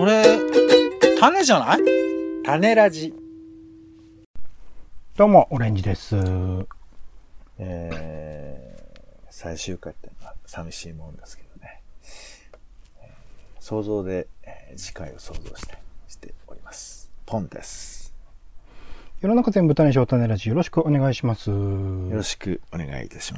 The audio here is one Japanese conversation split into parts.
それ、種じゃない？ 種ラジ。 どうも、オレンジです。 最終回ってのは寂しいもんですけどね。想像で、次回を想像しております。ポンです。 世の中全部種賞種ラジ、よろしくお願いします。よろしくお願いいたします。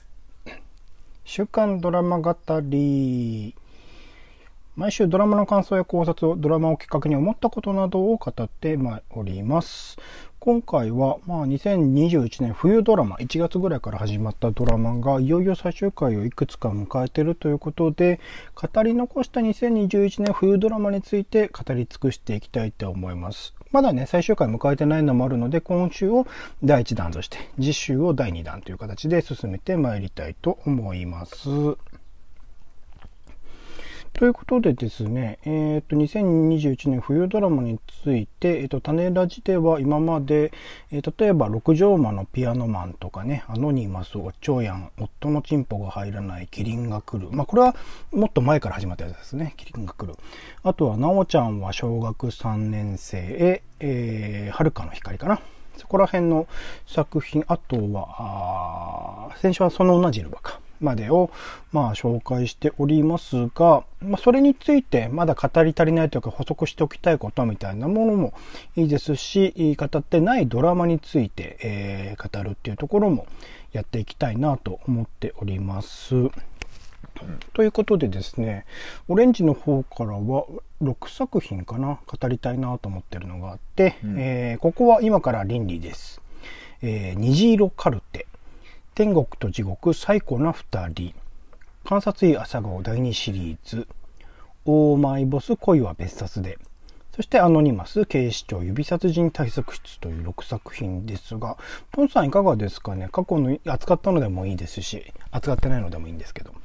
週刊ドラマ語り。毎週ドラマの感想や考察をドラマをきっかけに思ったことなどを語っております。今回は2021年冬ドラマ1月ぐらいから始まったドラマがいよいよ最終回をいくつか迎えているということで、語り残した2021年冬ドラマについて語り尽くしていきたいと思います。まだね最終回迎えてないのもあるので、今週を第1弾として次週を第2弾という形で進めてまいりたいと思います。ということでですね、2021年冬ドラマについて、種ラジでは今まで、例えば六条間のピアノマンとかね、アノニマス、おっちょやん、夫のチンポが入らない、キリンが来る。これはもっと前から始まったやつですね、キリンが来る。あとは、なおちゃんは小学3年生へ、はるかの光かな。そこら辺の作品、あとは、先週はその同じルバか。までを紹介しておりますが、それについてまだ語り足りないというか補足しておきたいことみたいなものもいいですし、語ってないドラマについて、語るっていうところもやっていきたいなと思っております。ということでですね、オレンジの方からは6作品かな語りたいなと思ってるのがあって、ここは今から倫理です。虹色カルテ、天国と地獄最古な二人、観察医朝顔第2シリーズ、オーマイボス恋は別冊で、そしてアノニマス警視庁指殺人対策室という6作品ですが、ポンさんいかがですかね。過去の扱ったのでもいいですし、扱ってないのでもいいんですけど。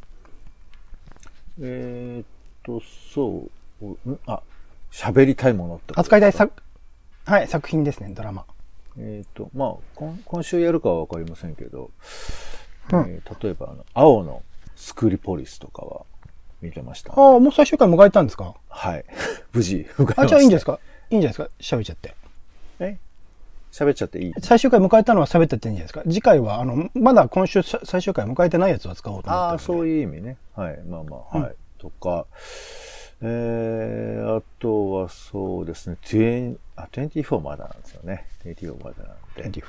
喋りたいものってこと扱いたい作品ですね、ドラマ。 今週やるかはわかりませんけど、例えば青のスクリポリスとかは見てました、ね。 もう最終回迎えたんですか？ はい。無事迎えました。 じゃあいいんですか？いいんじゃないですか？喋っちゃって。 喋っちゃっていい？ 最終回迎えたのは喋ってっていいんじゃないですか？次回は、まだ今週最終回迎えてないやつを使おうと思ってるので。 そういう意味ね。はい。はい。とか、あとはそうですね、24まだなんですよね。24まだなんで。 24。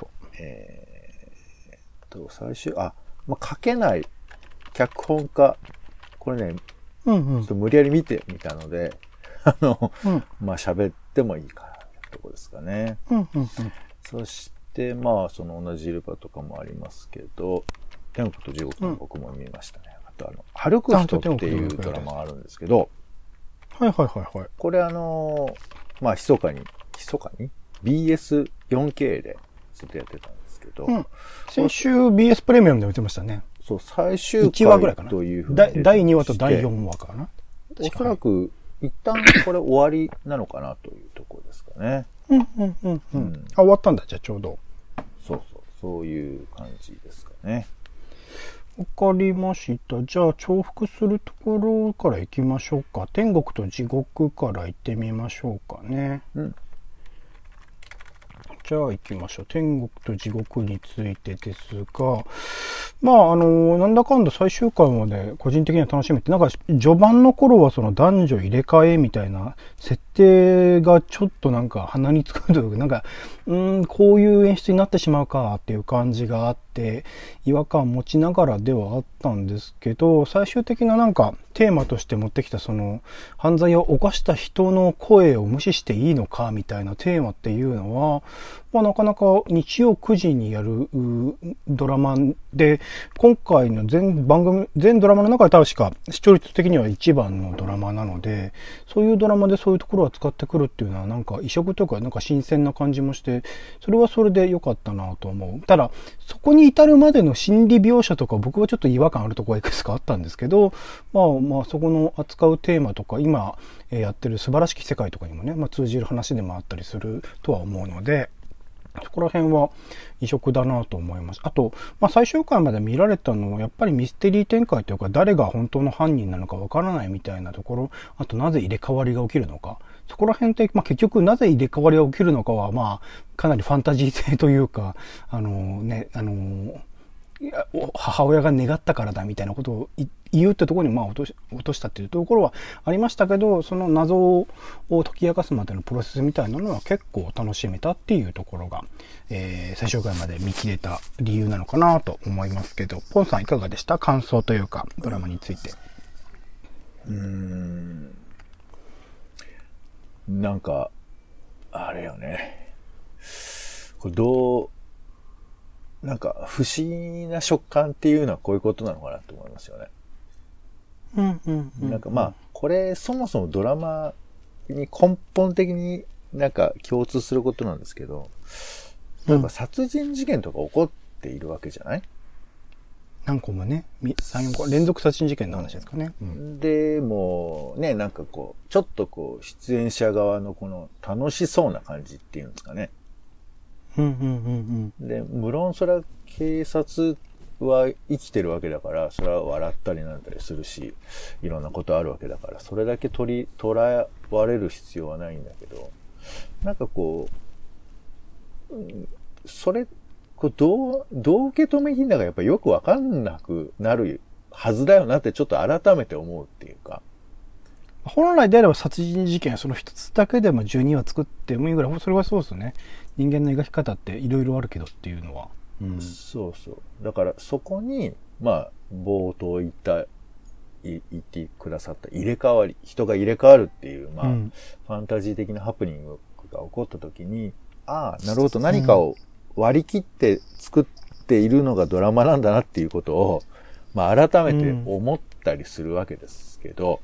最終、書けない脚本家、これね、ちょっと無理やり見てみたので、喋ってもいいかなってとこですかね。そして、その同じイルバとかもありますけど、天国と地獄も僕も見ましたね。あと歩く人っていうドラマがあるんですけど、これ密かに BS4K でずっとやってたんですけど、 先週 BS プレミアムで見てましたね。 そう、最終 1話ぐらいかな。 というふうに第2話と第4話かな。 おそらく一旦これ終わりなのかなというところですかね。 終わったんだ、じゃあちょうど。 そういう感じですかね。 わかりました。じゃあ重複するところから行きましょうか。天国と地獄から行ってみましょうかね。じゃあ行きましょう。天国と地獄についてですが、なんだかんだ最終回まで個人的には楽しみって、序盤の頃はその男女入れ替えみたいな設定がちょっと鼻につくというか、こういう演出になってしまうかっていう感じがあって、違和感を持ちながらではあったんですけど、最終的なテーマとして持ってきたその犯罪を犯した人の声を無視していいのかみたいなテーマっていうのは、なかなか日曜9時にやるドラマで、今回の全ドラマの中で確か視聴率的には一番のドラマなので、そういうドラマでそういうところを使ってくるっていうのは異色というか新鮮な感じもして、それはそれで良かったなと思う。ただそこに至るまでの心理描写とか僕はちょっと違和感あるところがいくつかあったんですけど、そこの扱うテーマとか今やってる素晴らしき世界とかにもね、通じる話でもあったりするとは思うので、 そこら辺は異色だなと思います。あと、最終回まで見られたのは、やっぱりミステリー展開というか、誰が本当の犯人なのかわからないみたいなところ、あとなぜ入れ替わりが起きるのか。そこら辺って、結局なぜ入れ替わりが起きるのかは、かなりファンタジー性というか、母親が願ったからだみたいなことを言うってところに落としたっていうところはありましたけど、その謎を解き明かすまでのプロセスみたいなのは結構楽しめたっていうところが、最終回まで見切れた理由なのかなと思いますけど、ポンさんいかがでした？感想というかドラマについて。 なんかあれよね。これなんか不思議な食感っていうのはこういうことなのかなと思いますよね。なんかこれそもそもドラマに根本的になんか共通することなんですけど、例えば殺人事件とか起こっているわけじゃない？ 何個もね、3、4個連続殺人事件の話ですかね。 で、もうね、なんかこう、ちょっとこう、出演者側のこの楽しそうな感じっていうんですかね。で、無論それは警察は生きてるわけだから、それは笑ったりなんだりするし、いろんなことあるわけだから、それだけ捉われる必要はないんだけど、なんかこう、どう受け止めていいんだかやっぱよくわかんなくなるはずだよなってちょっと改めて思うっていうか。 本来であれば殺人事件その一つだけでも12話作ってもいいぐらい、それはそうですね。人間の描き方っていろいろあるけどっていうのは。 そうそう。だからそこに、冒頭言ってくださった入れ替わり、人が入れ替わるっていう、ファンタジー的なハプニングが起こった時に、なるほど、何かを割り切って作っているのがドラマなんだなっていうことを、改めて思ったりするわけですけど、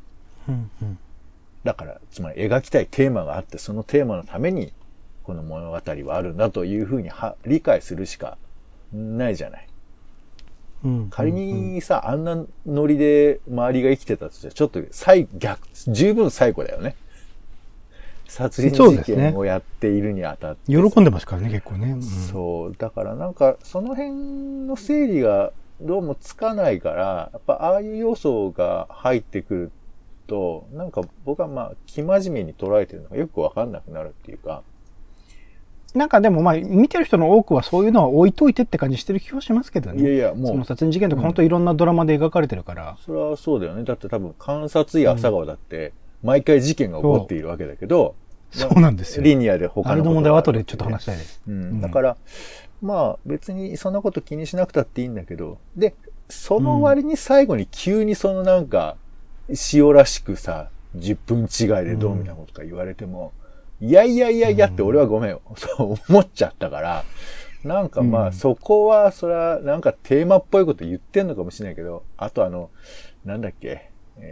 だから、つまり描きたいテーマがあって、そのテーマのために、この物語はあるんだというふうに理解するしかないじゃない。仮にさ、あんなノリで周りが生きてたとしたら、ちょっと十分最高だよね。殺人事件をやっているにあたって。 喜んでますからね、結構ね。 そう。だからなんか、その辺の整理がどうもつかないから、やっぱああいう要素が入ってくると、なんか僕は生真面目に捉えてるのがよくわかんなくなるっていうか。 なんかでも見てる人の多くはそういうのは置いといてって感じしてる気はしますけどね。 いやもう。 その殺人事件とか本当いろんなドラマで描かれてるから。 それはそうだよね。だって多分観察医朝顔だって、毎回事件が起こっているわけだけど、 そうなんですよ。 リニアで他のことがある。あれの問題は後でちょっと話したいです。 だから、別にそんなこと気にしなくたっていいんだけど、で、その割に最後に急にそのなんか、塩らしくさ、10分違いでどうみたいなことか言われても、いやって俺はごめんよ。そう思っちゃったから、なんかそこは、それはなんかテーマっぽいこと言ってんのかもしれないけど、あとなんだっけ、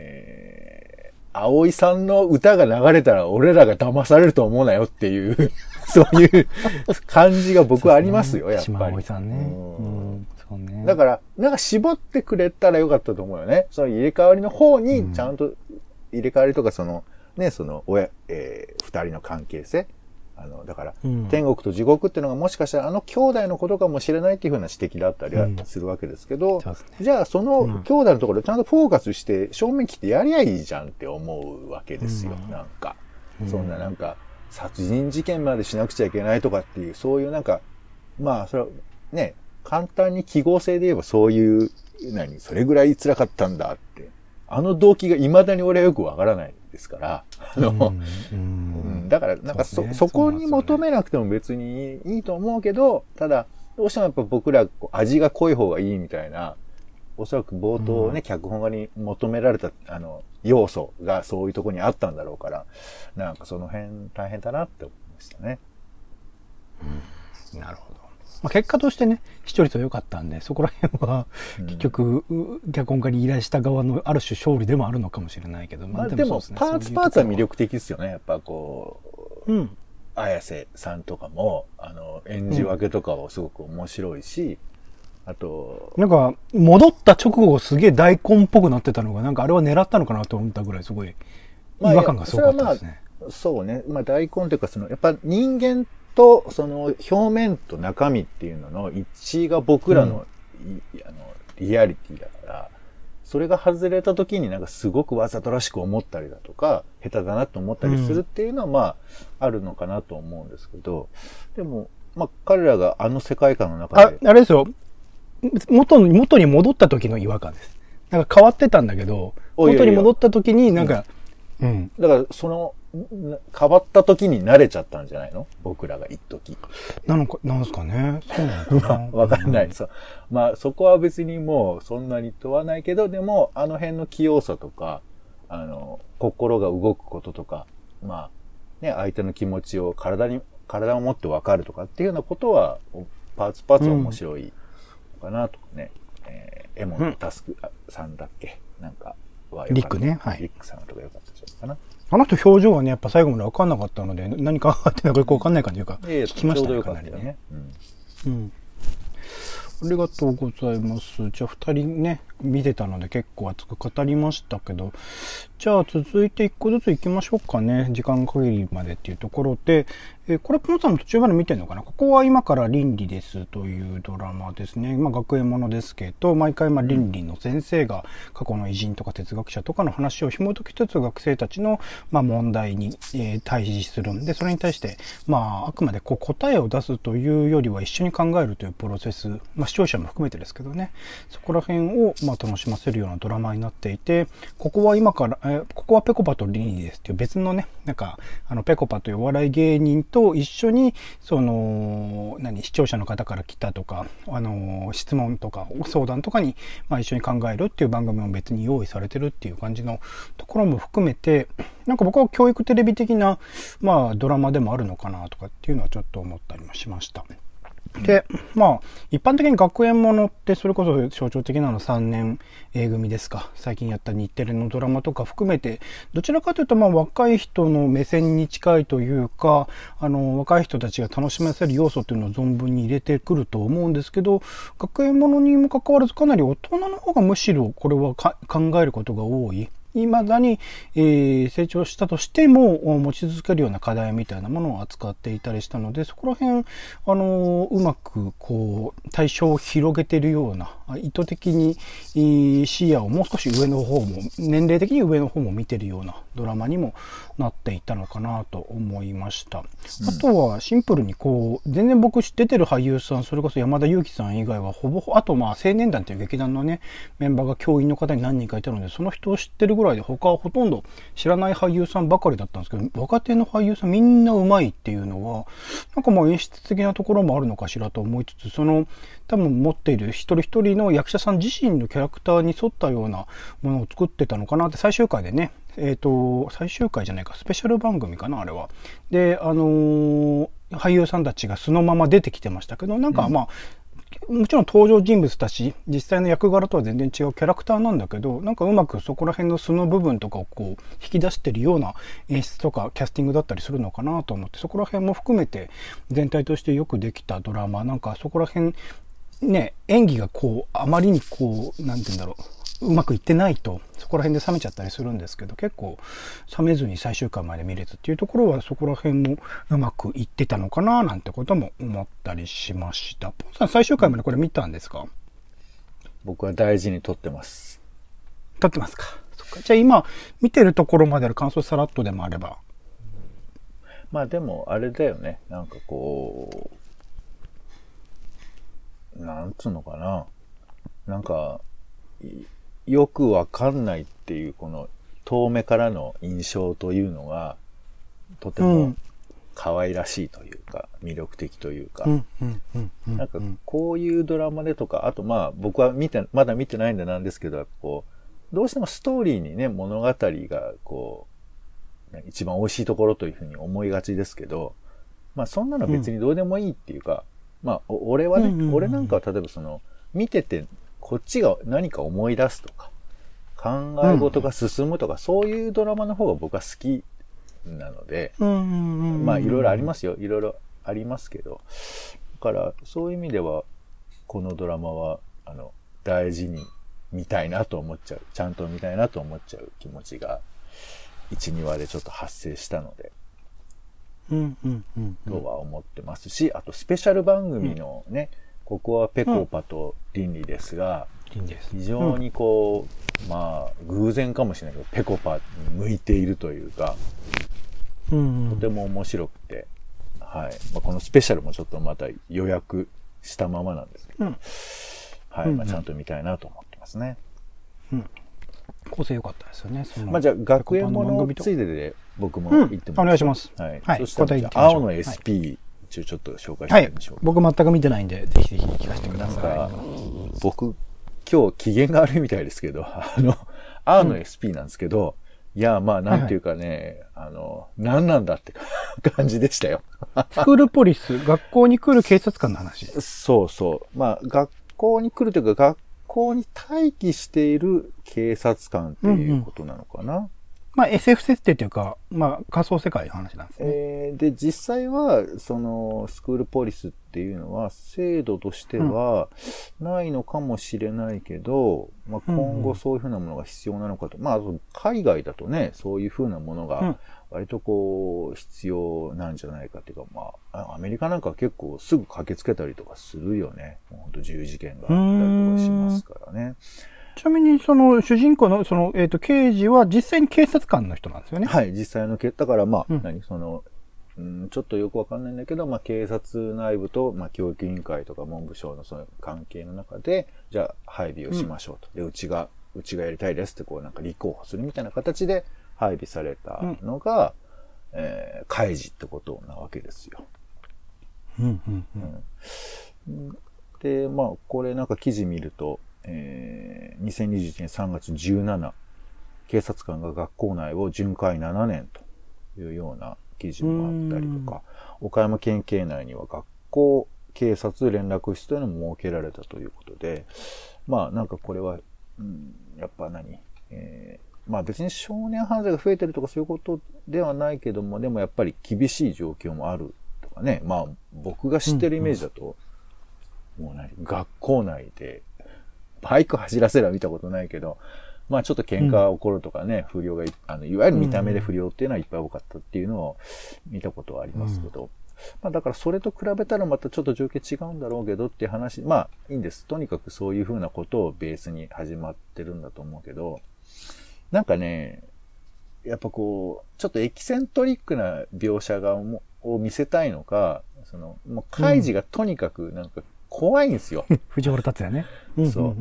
葵さんの歌が流れたら俺らが騙されると思うなよっていう、そういう感じが僕はありますよ、やっぱり。 葵さんね。そうね。 だから、なんか絞ってくれたらよかったと思うよね。その入れ替わりの方に、ちゃんと、入れ替わりとか二人の関係性。だから、天国と地獄っていうのがもしかしたら兄弟のことかもしれないっていうふうな指摘だったりはするわけですけど、じゃあその兄弟のところちゃんとフォーカスして正面切ってやりゃいいじゃんって思うわけですよ、なんか。そんななんか、殺人事件までしなくちゃいけないとかっていう、そういうなんか、それはね、簡単に記号性で言えばそういう、それぐらい辛かったんだって。動機が未だに俺はよくわからないですから、だから、なんかそこに求めなくても別にいいと思うけど、ただ、どうしてもやっぱ僕ら味が濃い方がいいみたいな、おそらく冒頭ね、脚本家に求められた、要素がそういうところにあったんだろうから、なんかその辺大変だなって思いましたね。 なるほど。結果としてね、視聴率は良かったんで、そこら辺は、結局、脚本家に依頼した側のある種勝利でもあるのかもしれないけど、 でも、パーツは魅力的ですよね。やっぱ綾瀬さんとかも、演じ分けとかはすごく面白いし、あと、 なんか、戻った直後すげえ大根っぽくなってたのが、なんかあれは狙ったのかなと思ったぐらいすごい、違和感がすごかったですね。 そうね。大根というか、やっぱ人間っと、その表面と中身っていうのの一致が僕らの、リアリティだから、それが外れた時になんかすごくわざとらしく思ったりだとか、下手だなと思ったりするっていうのはまあ、あるのかなと思うんですけど、でも、まあ彼らがあの世界観の中で。 あれですよ。元に戻った時の違和感です。なんか変わってたんだけど、元に戻った時になんか、 うん。だからその、変わった時に慣れちゃったんじゃないの？僕らが一時。 なんすかね。そうなのかな。 わかんない。そう。まあそこは別にもうそんなに問わないけど、でもあの辺の器用さとか、心が動くこととか、まあ、ね、相手の気持ちを体を持ってわかるとかっていうようなことは、パーツ面白いのかなとかね。エモンタスクさんだっけ？なんかはリックね。はい。 リックさんとかよかったんじゃないかな。 あの人表情がね、やっぱ最後まで分かんなかったので、何かあってなんかよく分かんない感じというか、聞きましたね、かなりね。うん。ありがとうございます。じゃあ二人ね、見てたので結構熱く語りましたけど、じゃあ続いて一個ずつ行きましょうかね。時間限りまでっていうところで、これポンさんも途中まで見てるのかな？ここは今から倫理ですというドラマですね。まあ学園ものですけど、毎回倫理の先生が過去の偉人とか哲学者とかの話を紐解きつつ学生たちの問題に対峙するんで、それに対してあくまで答えを出すというよりは一緒に考えるというプロセス、視聴者も含めてですけどね、そこら辺を楽しませるようなドラマになっていて、ここはペコパと倫理ですっていう別のね、なんかペコパというお笑い芸人と一緒に視聴者の方から来たとか質問とか相談とかに一緒に考えるっていう番組も別に用意されてるっていう感じのところも含めて、なんか僕は教育テレビ的なドラマでもあるのかなとかっていうのはちょっと思ったりもしました。で、一般的に学園ものってそれこそ象徴的なの3年 A 組ですか。最近やった日テレのドラマとか含めて、どちらかというと若い人の目線に近いというか、若い人たちが楽しませる要素というのを存分に入れてくると思うんですけど、学園ものにもかかわらずかなり大人の方がむしろこれは考えることが多い。未だに、成長したとしても持ち続けるような課題みたいなものを扱っていたりしたので、そこら辺うまく対象を広げているような、意図的に視野をもう少し上の方も、年齢的に上の方も見てるようなドラマにもなっていたのかなと思いました。あとはシンプルに全然僕出てる俳優さん、それこそ山田裕貴さん以外はあと青年団という劇団のね、メンバーが教員の方に何人かいたので、その人を知ってるぐらいで他はほとんど知らない俳優さんばかりだったんですけど、若手の俳優さんみんな上手いっていうのは、なんか演出的なところもあるのかしらと思いつつ、多分持っている一人一人の役者さん自身のキャラクターに沿ったようなものを作ってたのかなって最終回でね、最終回じゃないか、スペシャル番組かな、あれは。で、俳優さんたちがそのまま出てきてましたけど、なんかもちろん登場人物たち、実際の役柄とは全然違うキャラクターなんだけど、なんかうまくそこら辺の素の部分とかを引き出してるような演出とかキャスティングだったりするのかなと思って、そこら辺も含めて全体としてよくできたドラマ、なんかそこら辺ね、演技があまりになんて言うんだろう、うまくいってないと、そこら辺で冷めちゃったりするんですけど、結構冷めずに最終回まで見れたっていうところは、そこら辺もうまくいってたのかななんてことも思ったりしました。ポンさん最終回までこれ見たんですか？ 僕は大事に撮ってます。 撮ってますか。そっか。じゃあ今見てるところまでの感想さらっとでもあれば。 でもあれだよね。なんかなんつうのかな。なんか、よくわかんないっていうこの遠目からの印象というのがとても可愛らしいというか、魅力的というか、なんかこういうドラマでとか、あと僕はまだ見てないんでなんですけど、どうしてもストーリーにね、物語が一番美味しいところというふうに思いがちですけど、そんなの別にどうでもいいっていうか、俺はね、俺なんかは例えば見ててこっちが何か思い出すとか、考え事が進むとか、そういうドラマの方が僕は好きなので、いろいろありますよ。いろいろありますけど。だから、そういう意味では、このドラマは、大事に見たいなと思っちゃう。ちゃんと見たいなと思っちゃう気持ちが、1、2話でちょっと発生したので、 とは思ってますし、あとスペシャル番組のね、ここはペコパと倫理ですが、非常にこう、まあ、偶然かもしれないけど、ペコパに向いているというか、とても面白くて、はい。まあ、このスペシャルもちょっとまた予約したままなんですけど、はい。まあ、ちゃんと見たいなと思ってますね。 構成良かったですよね。 まあ、じゃあ、学園ものついでで僕も言ってもお願いします。 はい。そしたら、青の SP、ちょっと紹介してみましょう。 僕全く見てないんで、ぜひぜひ聞かせてください。 なんか、僕、今日機嫌が悪いみたいですけど、青の SP なんですけど、いや、まあ、なんていうかね、何なんだって感じでしたよ。 スクールポリス、学校に来る警察官の話。 そうそう。まあ、学校に来るというか、学校に待機している警察官っていうことなのかな。 まあ SF 設定というか、まあ仮想世界の話なんですね。 で、実際は、その、スクールポリスっていうのは、制度としては、ないのかもしれないけど、まあ今後そういうふうなものが必要なのかと。まあ、海外だとね、そういうふうなものが、割とこう、必要なんじゃないかっていうか、まあ、アメリカなんかは結構すぐ駆けつけたりとかするよね。もう本当銃事件があったりとかしますからね。 ちなみに、その、主人公の、その、刑事は実際に警察官の人なんですよね。 はい、実際のだから、まあ、ちょっとよくわかんないんだけど、まあ、警察内部と、まあ、教育委員会とか文部省のその関係の中で、じゃあ、配備をしましょうと。で、うちがやりたいですって、こう、なんか立候補するみたいな形で配備されたのが、開示ってことなわけですよ。で、まあ、これなんか記事見ると、2021年3月17、警察官が学校内を巡回7年というような記事もあったりとか、岡山県警内には学校警察連絡室というのも設けられたということで、まあなんかこれは、やっぱまあ別に少年犯罪が増えてるとかそういうことではないけども、でもやっぱり厳しい状況もあるとかね、まあ僕が知ってるイメージだと、もう学校内で、バイク走らせるは見たことないけど、まあちょっと喧嘩が起こるとかね、不良がいわゆる見た目で不良っていうのはいっぱい多かったっていうのを見たことはありますけど、まあだからそれと比べたらまたちょっと状況違うんだろうけどっていう話、まあいいんです。とにかくそういうふうなことをベースに始まってるんだと思うけど、なんかね、やっぱこう、ちょっとエキセントリックな描写を見せたいのか、もう開示がとにかくなんか怖いんですよ。 藤原竜也ね。 そう。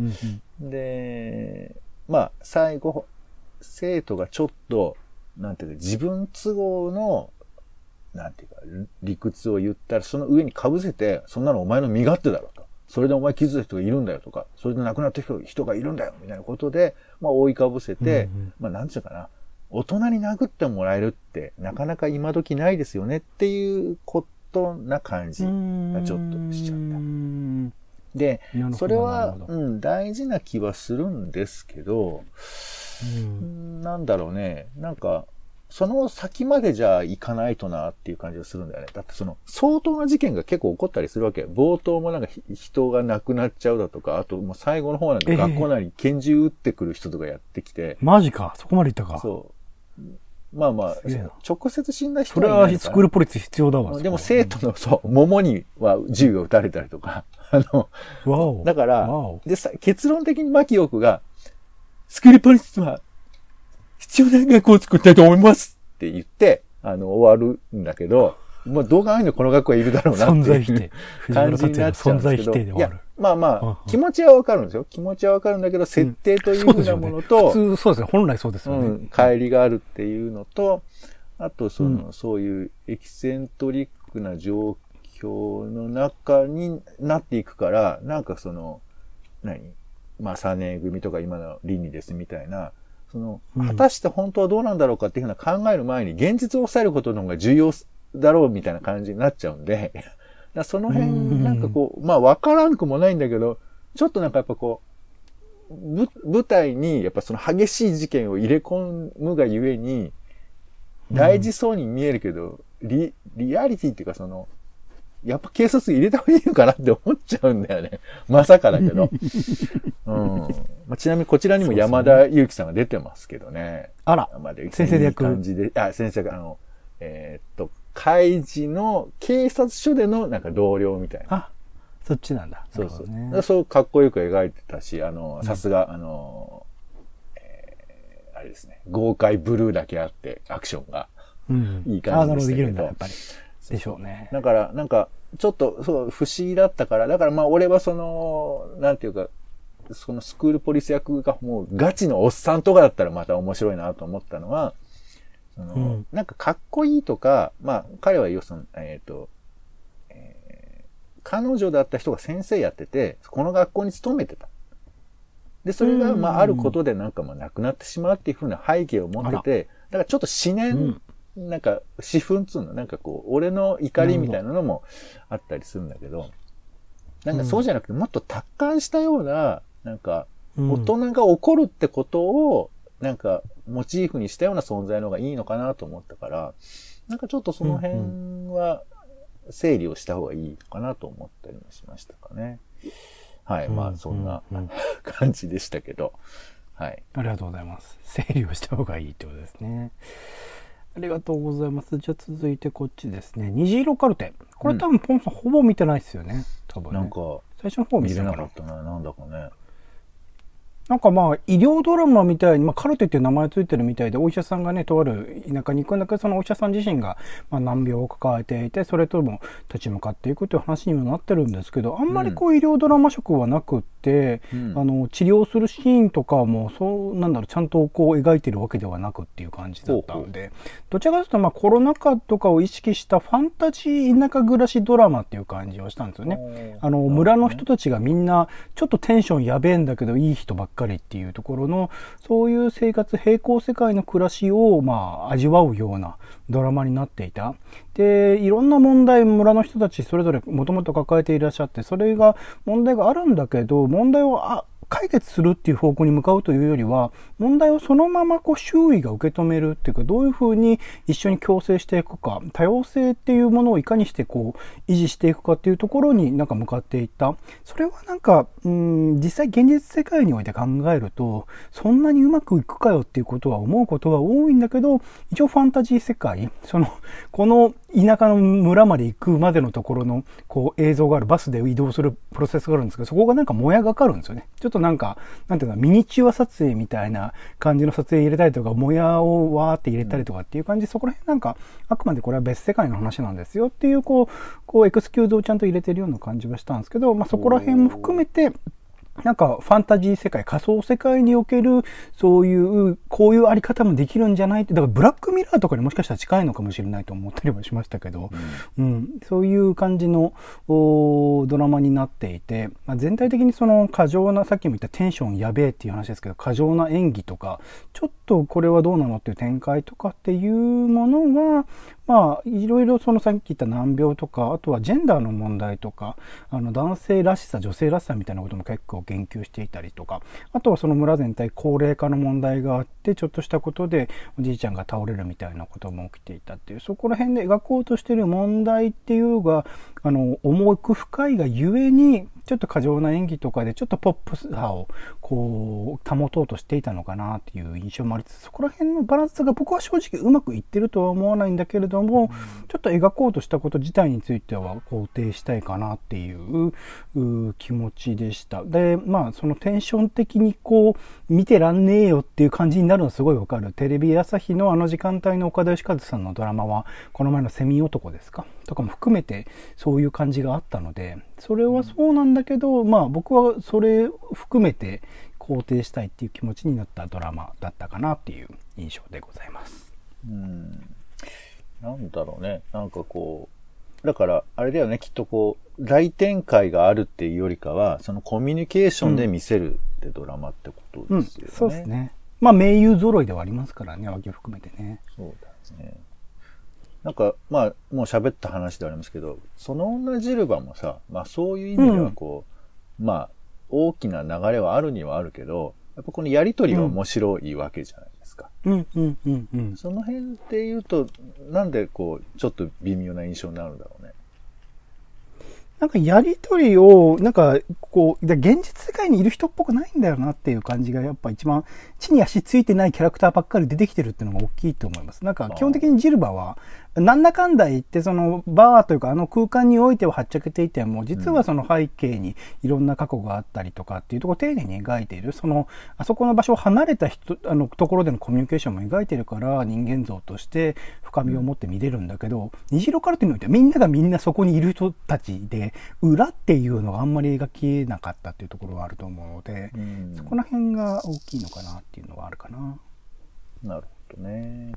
で、まあ、最後、生徒がちょっと、なんていうか、自分都合の、なんていうか、理屈を言ったら、その上に被せて、そんなのお前の身勝手だろと。それでお前気づいた人がいるんだよとか、それで亡くなった人がいるんだよみたいなことで、まあ、覆いかぶせて、まあ、なんていうかな、大人に殴ってもらえるって、なかなか今時ないですよねっていうことな感じがちょっとしちゃった。で、それは、大事な気はするんですけど、なんだろうね。なんか、その先までじゃあ行かないとなっていう感じがするんだよね。だって相当な事件が結構起こったりするわけ。冒頭もなんか人が亡くなっちゃうだとか、あともう最後の方なんか学校内に拳銃撃ってくる人とかやってきて。 マジか。そこまで行ったか。 そう。まあまあ、直接死んだ人はいないから。それはスクールポリス必要だわ。 でも生徒の、桃には銃が撃たれたりとか。だから、で結論的に牧陽子が、スクールポリスは必要な学校を作りたいと思いますって言って、終わるんだけど、もうどう考えてもこの学校はいるだろうなっていう感じになっちゃうんですけど。いや、まあまあ、気持ちはわかるんですよ。気持ちはわかるんだけど、設定というふうなものと、 普通そうですね。本来そうですよね。 乖離があるっていうのと、あとそういうエキセントリックな状況の中になっていくから、なんかまあ3年組とか今の倫理ですみたいな、果たして本当はどうなんだろうかっていうふうな考える前に現実を抑えることの方が重要だろうみたいな感じになっちゃうんで、その辺なんかこう、まあわからんくもないんだけど、ちょっとなんかやっぱこう、舞台にやっぱその激しい事件を入れ込むがゆえに、大事そうに見えるけど、リアリティっていうかやっぱ警察入れた方がいいのかなって思っちゃうんだよね。まさかだけど。まあ、ちなみにこちらにも山田裕貴さんが出てますけどね。 あら。 先生で役。いい感じで、先生が開示の警察署でのなんか同僚みたいな。 あ、そっちなんだ。 そうそう。 ね、 そうかっこよく描いてたし、さすが、あれですね、豪快ブルーだけあって、アクションが、いい感じでしたけど。できるんだ、 やっぱり。でしょうね。 だから、なんか、ちょっと、そう、不思議だったから、だからまあ、俺はなんていうか、そのスクールポリス役がもうガチのおっさんとかだったらまた面白いなと思ったのは、なんかかっこいいとか、まあ、彼は彼女だった人が先生やってて、この学校に勤めてた。で、それが、まあ、あることでなんかまあ、亡くなってしまうっていう風な背景を持ってて、だからちょっと思念、なんか、私憤つうの、なんかこう、俺の怒りみたいなのもあったりするんだけど、なんかそうじゃなくて、もっと達観したような、なんか、大人が怒るってことを、なんか、モチーフにしたような存在の方がいいのかなと思ったから、なんかちょっとその辺は、整理をした方がいいのかなと思ったりもしましたかね。はい。まあ、そんな感じでしたけど。はい。 ありがとうございます。整理をした方がいいってことですね。ありがとうございます。じゃあ続いてこっちですね。虹色カルテ。これ多分ポンさんほぼ見てないですよね。多分ね。 なんか、 最初の方見れなかったな。なんだかね。 なんかまあ、医療ドラマみたいに、まあ、カルテっていう名前ついてるみたいで、お医者さんがね、とある田舎に行くんだけど、そのお医者さん自身が、まあ、難病を抱えていて、それとも立ち向かっていくという話にもなってるんですけど、あんまりこう医療ドラマ色はなくって、治療するシーンとかも、ちゃんとこう描いてるわけではなくっていう感じだったんで、どちらかというと、まあ、コロナ禍とかを意識したファンタジー田舎暮らしドラマっていう感じをしたんですよね。村の人たちがみんな、ちょっとテンションやべえんだけど、いい人ばっかりっていうところの、そういう生活、平行世界の暮らしを、まあ、味わうようなドラマになっていた。で、いろんな問題、村の人たちそれぞれもともと抱えていらっしゃって、それが、問題があるんだけど、問題を解決するっていう方向に向かうというよりは、問題をそのままこう周囲が受け止めるっていうか、どういうふうに一緒に共生していくか、多様性っていうものをいかにしてこう維持していくかっていうところになんか向かっていった。それはなんか、実際現実世界において考えると、そんなにうまくいくかよっていうことは思うことは多いんだけど、一応ファンタジー世界、この田舎の村まで行くまでのところのこう映像がある、バスで移動するプロセスがあるんですけど、そこがなんかもやがかるんですよね。ちょっとなんか、なんていうか、ミニチュア撮影みたいな感じの撮影入れたりとか、もやをわーって入れたりとかっていう感じで、そこら辺なんか、あくまでこれは別世界の話なんですよっていう、こうエクスキューズをちゃんと入れてるような感じはしたんですけど、まあそこら辺も含めて、なんかファンタジー世界、仮想世界における、そういう、こういうあり方もできるんじゃないって、だからブラックミラーとかにもしかしたら近いのかもしれないと思ったりもしましたけど、そういう感じのドラマになっていて、まあ、全体的にその過剰な、さっきも言ったテンションやべえっていう話ですけど、過剰な演技とか、ちょっとこれはどうなのっていう展開とかっていうものは、まあ、いろいろさっき言った難病とか、あとはジェンダーの問題とか、男性らしさ、女性らしさみたいなことも結構言及していたりとか、あとはその村全体高齢化の問題があって、ちょっとしたことでおじいちゃんが倒れるみたいなことも起きていたっていう、そこら辺で描こうとしている問題っていうのが、重く深いがゆえに、ちょっと過剰な演技とかでちょっとポップさをこう保とうとしていたのかなっていう印象もありつつ、そこら辺のバランスが僕は正直うまくいってるとは思わないんだけれども、ちょっと描こうとしたこと自体については肯定したいかなっていう気持ちでした。で、まあそのテンション的にこう見てらんねえよっていう感じになるのすごいわかる。テレビ朝日の時間帯の岡田義和さんのドラマは、この前のセミ男ですかとかも含めてそういう感じがあったので、それはそうなんだけど、まあ僕はそれ含めて肯定したいっていう気持ちになったドラマだったかなっていう印象でございます。 なんだろうね。なんかこう、だからあれだよね、きっとこう大展開があるっていうよりかは、そのコミュニケーションで見せるってドラマってことですよね。 そうですね。まあ名優揃いではありますからね、脇を含めてね。 そうだね。なんか、まあ、もう喋った話でありますけど、その女ジルバもさ、まあそういう意味ではこう、まあ、大きな流れはあるにはあるけど、やっぱこのやりとりが面白いわけじゃないですか。その辺で言うと、なんでこう、ちょっと微妙な印象になるんだろうね。 なんかやりとりを、なんか、こう、現実世界にいる人っぽくないんだよなっていう感じが、やっぱ一番、地に足ついてないキャラクターばっかり出てきてるっていうのが大きいと思います。なんか、基本的にジルバは、なんだかんだ言って、その、バーというか、あの空間においてははっちゃけていても、実はその背景にいろんな過去があったりとかっていうところを丁寧に描いている。その、あそこの場所を離れた人、ところでのコミュニケーションも描いてるから、人間像として深みを持って見れるんだけど、虹色カルテにおいてはみんながみんなそこにいる人たちで、裏っていうのがあんまり描きなかったっていうところがあると思うので、そこら辺が大きいのかなっていうのはあるかな。 なるほどね。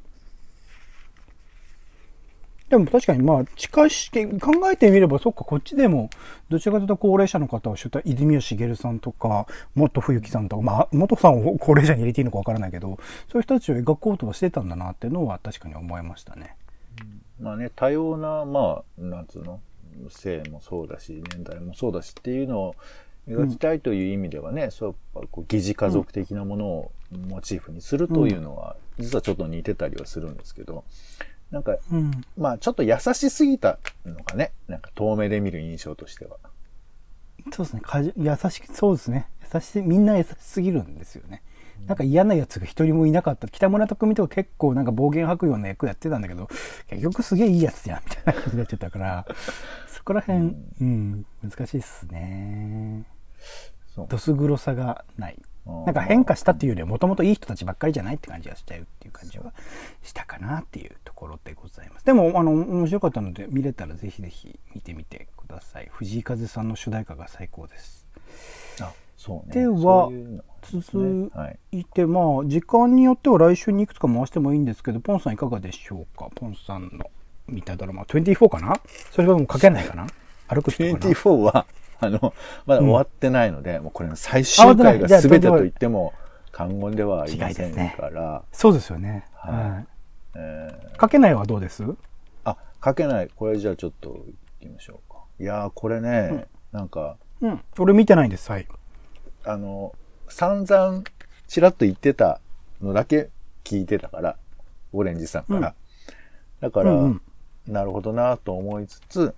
でも確かにまあ、近し、考えてみれば、そっか、こっちでも、どちらかというと高齢者の方を主体、泉谷しげるさんとか、元冬木さんとか、まあ、元さんを高齢者に入れていいのかわからないけど、そういう人たちを描こうとはしてたんだなっていうのは確かに思いましたね。 まあね、多様な、まあ、なんつうの、性もそうだし、年代もそうだしっていうのを描きたいという意味ではね、そう、疑似家族的なものをモチーフにするというのは、実はちょっと似てたりはするんですけど、なんか、まあちょっと優しすぎたのかね。なんか遠目で見る印象としては。 そうですね。優しく、そうですね。みんな優しすぎるんですよね。なんか嫌な奴が一人もいなかった。北村匠海とか結構なんか暴言吐くような役やってたんだけど、結局すげえいいやつじゃん、みたいな感じになっちゃったから、そこら辺、難しいっすね。どす黒さがない。なんか変化したっていうよりはもともといい人たちばっかりじゃないって感じがしちゃうっていう感じはしたかなっていうところでございます。でも面白かったので見れたらぜひぜひ見てみてください。藤井風さんの主題歌が最高です。 あ、そうね。 では続いて、まあ時間によっては来週にいくつか回してもいいんですけど、ポンさんいかがでしょうか。ポンさんの見たドラマ24かな。それはもう書けないかな。歩く人かな。 24はまだ終わってないので、もうこれの最終回が全てと言っても過言ではありませんから。 そうですよね。はい。書けないはどうです？ あ、書けない。これじゃあちょっと行ってみましょうか。いやー、これね、なんか。 俺見てないんです。はい。 散々ちらっと言ってたのだけ聞いてたから、オレンジさんから。だから、なるほどなと思いつつ、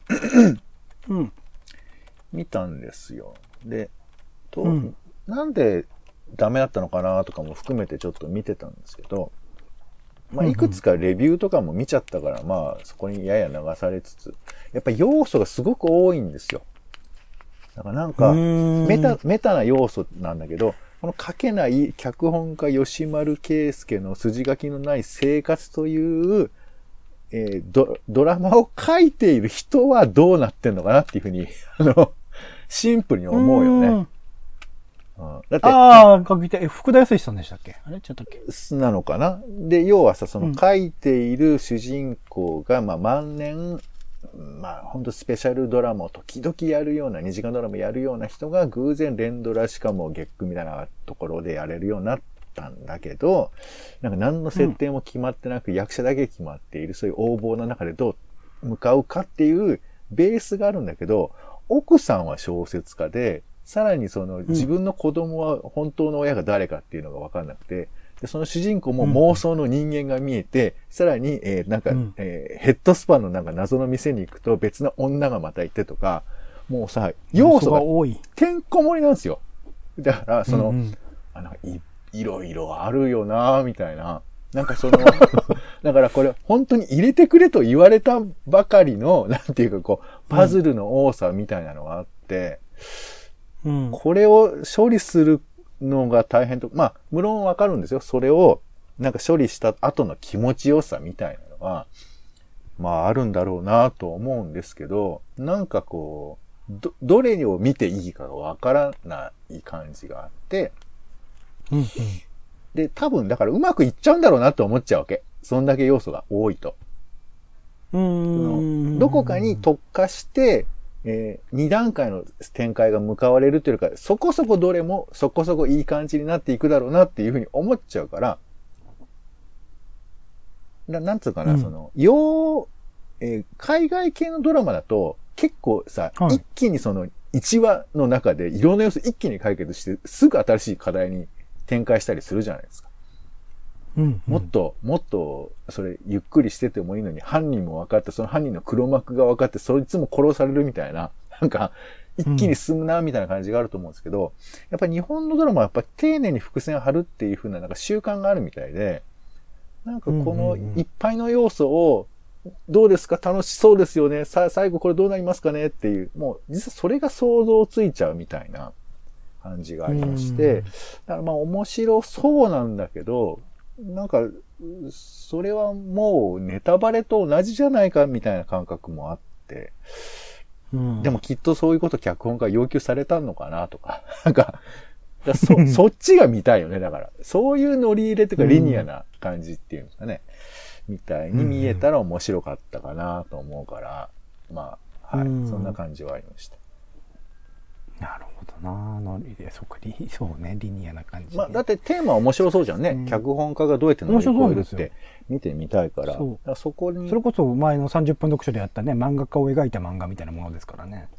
見たんですよ。で、なんでダメだったのかなとかも含めてちょっと見てたんですけど、まあ、いくつかレビューとかも見ちゃったから、まあ、そこにやや流されつつ、やっぱり要素がすごく多いんですよ。だからなんか、メタな要素なんだけど、この書けない脚本家吉丸圭介の筋書きのない生活という、ドラマを書いている人はどうなってんのかなっていうふうに、シンプルに思うよね。 だって。ああ、書き手、福田康さんでしたっけ？あれ違ったっけ？ なのかな。で、要はさ、その書いている主人公が、まあ万年、まあほんとスペシャルドラマを時々やるような、2時間ドラマやるような人が偶然連ドラしかも月9みたいなところでやれるようになったんだけど、なんか何の設定も決まってなく、役者だけ決まっている、そういう横暴な中でどう向かうかっていうベースがあるんだけど、奥さんは小説家で、さらにその自分の子供は本当の親が誰かっていうのが分かんなくて、でその主人公も妄想の人間が見えて、さらに、ヘッドスパのなんか謎の店に行くと別の女がまたいてとか、もうさ、要素がてんこ盛りなんですよ。だから、いろいろあるよなみたいな。なんかだからこれ本当に入れてくれと言われたばかりの、なんていうかこう、パズルの多さみたいなのがあって、これを処理するのが大変と、まあ、無論わかるんですよ。それを、なんか処理した後の気持ちよさみたいなのは、まあ、あるんだろうなと思うんですけど、なんかこう、どれを見ていいかがわからない感じがあって、で、多分、だからうまくいっちゃうんだろうなと思っちゃうわけ。そんだけ要素が多いと。どこかに特化して、2段階の展開が向かわれるというか、そこそこどれもそこそこいい感じになっていくだろうなっていうふうに思っちゃうから、なんつうかな、海外系のドラマだと結構さ、一気にその1話の中でいろんな要素一気に解決してすぐ新しい課題に展開したりするじゃないですか。もっと、それ、ゆっくりしててもいいのに、犯人も分かって、その犯人の黒幕が分かって、そいつも殺されるみたいな、 なんか、一気に進むな、みたいな感じがあると思うんですけど、やっぱり日本のドラマはやっぱり丁寧に伏線を張るっていう風ななんか習慣があるみたいで、なんかこのいっぱいの要素を、どうですか楽しそうですよね最後これどうなりますかねっていう、もう実はそれが想像ついちゃうみたいな感じがありまして、だからまあ面白そうなんだけど、なんか、それはもうネタバレと同じじゃないかみたいな感覚もあって、でもきっとそういうこと脚本家要求されたのかなとか、なんか、そっちが見たいよね、だから。そういう乗り入れというかリニアな感じっていうんですかね。みたいに見えたら面白かったかなと思うから、まあ、はい、そんな感じはありました。 なるほどな。そうね、リニアな感じ、ね。 まあ、だってテーマは面白そうじゃんね。脚本家がどうやって乗り越えるって見てみたいから。そこに。 それこそ前の30分読書でやったね、漫画家を描いた漫画みたいなものですからね。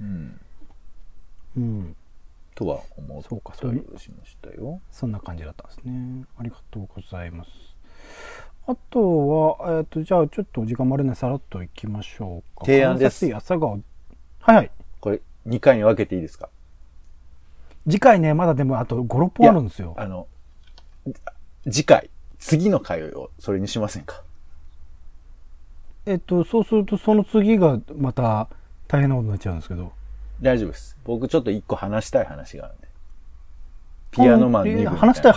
とは思ったりしましたよ。 そんな感じだったんですね。ありがとうございます。あとは、じゃあちょっと時間もあるのでさらっといきましょうか。 提案です。 はいはい。 これ2回に分けていいですか？ 次回ね、まだでもあと5、6本あるんですよ。 次の回をそれにしませんか？ そうするとその次がまた大変なことになっちゃうんですけど。 大丈夫です。僕ちょっと1個話したい話があるんで。ピアノマン2部みたいな。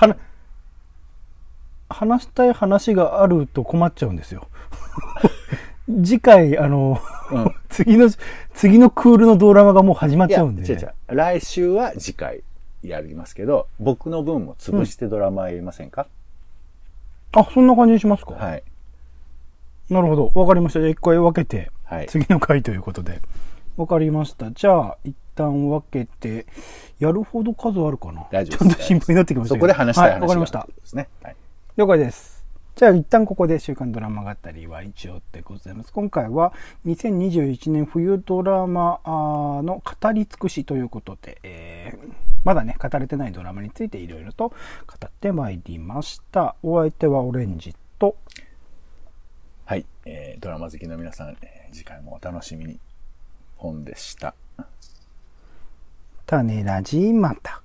話したい話があると困っちゃうんですよ。次回、次のクールのドラマがもう始まっちゃうんで。 違う。来週は次回やりますけど、僕の分も潰してドラマやりませんか？ そんな感じにしますか？ はい。 なるほど。わかりました。じゃあ一回分けて、次の回ということで。わかりました。じゃあ、一旦分けて、やるほど数あるかな？ 大丈夫です。 ちょっと心配になってきましたけど。 そこで話したい話がある。 わかりました。 ですね。はい。 了解です。じゃあ一旦ここで週刊ドラマ語りは以上でございます。今回は2021年冬ドラマの語り尽くしということで、まだね、語れてないドラマについていろいろと語ってまいりました。お相手はオレンジと、 はい、ドラマ好きの皆さん、次回もお楽しみに。本でした。 種ラジまた。